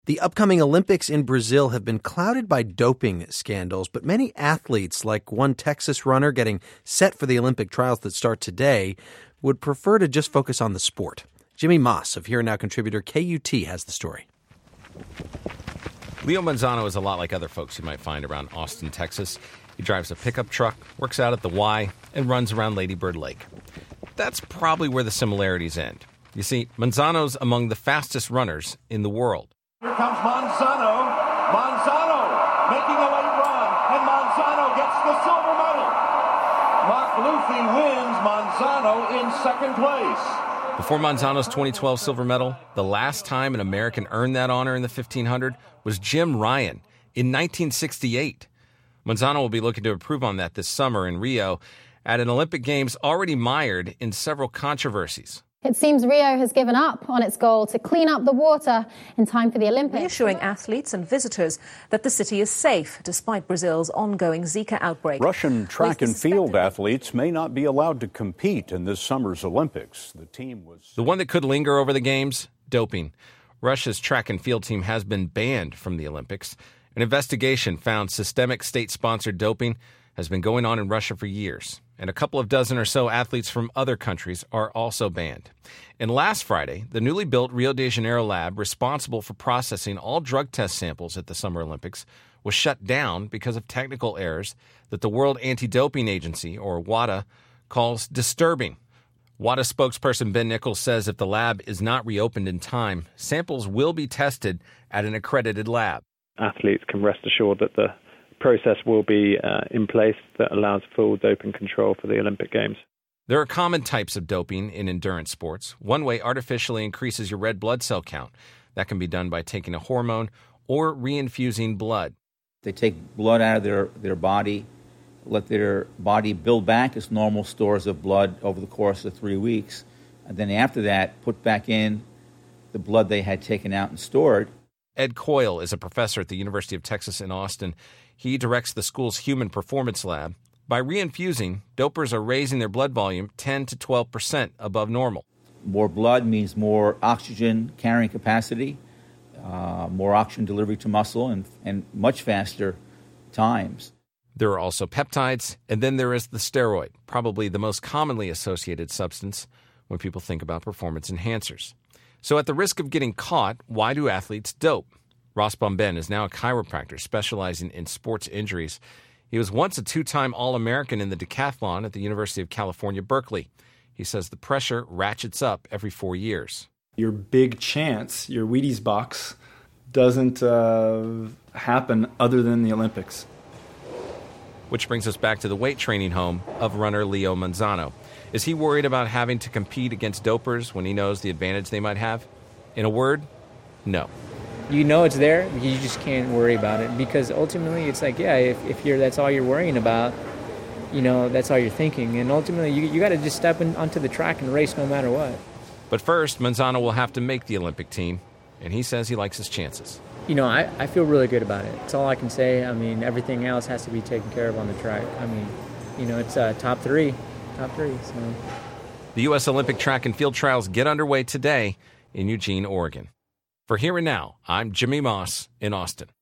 The upcoming Olympics in Brazil have been clouded by doping scandals, but many athletes, like one Texas runner getting set for the Olympic trials that start today, would prefer to just focus on the sport. Jimmy Moss of Here and Now contributor KUT has the story. Leo Manzano is a lot like other folks you might find around Austin, Texas. He drives a pickup truck, works out at the Y, and runs around Lady Bird Lake. That's probably where the similarities end. You see, Manzano's among the fastest runners in the world. Here comes Manzano. Manzano making a late run, and Manzano gets the silver medal. Mark Luthi wins, Manzano in second place. Before Manzano's 2012 silver medal, the last time an American earned that honor in the 1500 was Jim Ryan in 1968. Manzano will be looking to improve on that this summer in Rio at an Olympic Games already mired in several controversies. It seems Rio has given up on its goal to clean up the water in time for the Olympics. Reassuring athletes and visitors that the city is safe despite Brazil's ongoing Zika outbreak. Russian track and field athletes may not be allowed to compete in this summer's Olympics. The one that could linger over the Games, doping. Russia's track and field team has been banned from the Olympics. An investigation found systemic state-sponsored doping has been going on in Russia for years, and a couple of dozen or so athletes from other countries are also banned. And last Friday, the newly built Rio de Janeiro lab responsible for processing all drug test samples at the Summer Olympics was shut down because of technical errors that the World Anti-Doping Agency, or WADA, calls disturbing. WADA spokesperson Ben Nichols says if the lab is not reopened in time, samples will be tested at an accredited lab. Athletes can rest assured that the process will be in place that allows full doping control for the Olympic Games. There are common types of doping in endurance sports. One way artificially increases your red blood cell count. That can be done by taking a hormone or reinfusing blood. They take blood out of their body, let their body build back its normal stores of blood over the course of 3 weeks, and then after that, put back in the blood they had taken out and stored. Ed Coyle is a professor at the University of Texas in Austin. He directs the school's Human Performance Lab. By reinfusing, dopers are raising their blood volume 10 to 12% above normal. More blood means more oxygen carrying capacity, more oxygen delivery to muscle, and much faster times. There are also peptides, and then there is the steroid, probably the most commonly associated substance when people think about performance enhancers. So at the risk of getting caught, why do athletes dope? Ross Bomben is now a chiropractor specializing in sports injuries. He was once a two-time All-American in the decathlon at the University of California, Berkeley. He says the pressure ratchets up every 4 years. Your big chance, your Wheaties box, doesn't happen other than the Olympics. Which brings us back to the weight training home of runner Leo Manzano. Is he worried about having to compete against dopers when he knows the advantage they might have? In a word, no. You know it's there, you just can't worry about it because ultimately it's like, yeah, if that's all you're worrying about, you know, that's all you're thinking. And ultimately you got to just step onto the track and race no matter what. But first, Manzano will have to make the Olympic team, and he says he likes his chances. You know, I feel really good about it. That's all I can say. I mean, everything else has to be taken care of on the track. I mean, you know, it's top three. So. The U.S. Olympic track and field trials get underway today in Eugene, Oregon. For Here and Now, I'm Jimmy Moss in Austin.